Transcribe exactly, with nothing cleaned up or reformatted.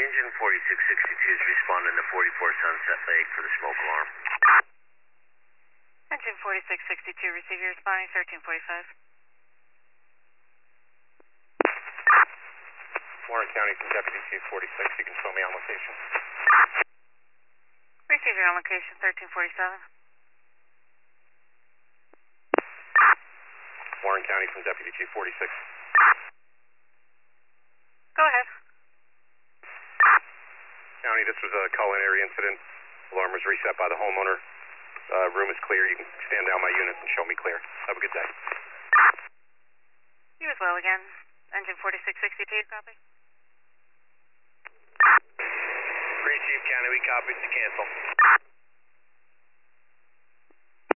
Engine forty-six sixty-two is responding to forty-four Sunset Lake for the smoke alarm. Engine forty-six sixty-two, receiver responding thirteen forty-five. Warren County from Deputy Chief forty-six, you can show me on location. Receiver on location thirteen forty-seven. Warren County from Deputy Chief forty-six. Go ahead. County, this was a call-in area incident. Alarm was reset by the homeowner. Uh, room is clear. You can stand down my unit and show me clear. Have a good day. You as well again. Engine forty-six sixty-two, copy. Three Chief County, we copied to cancel.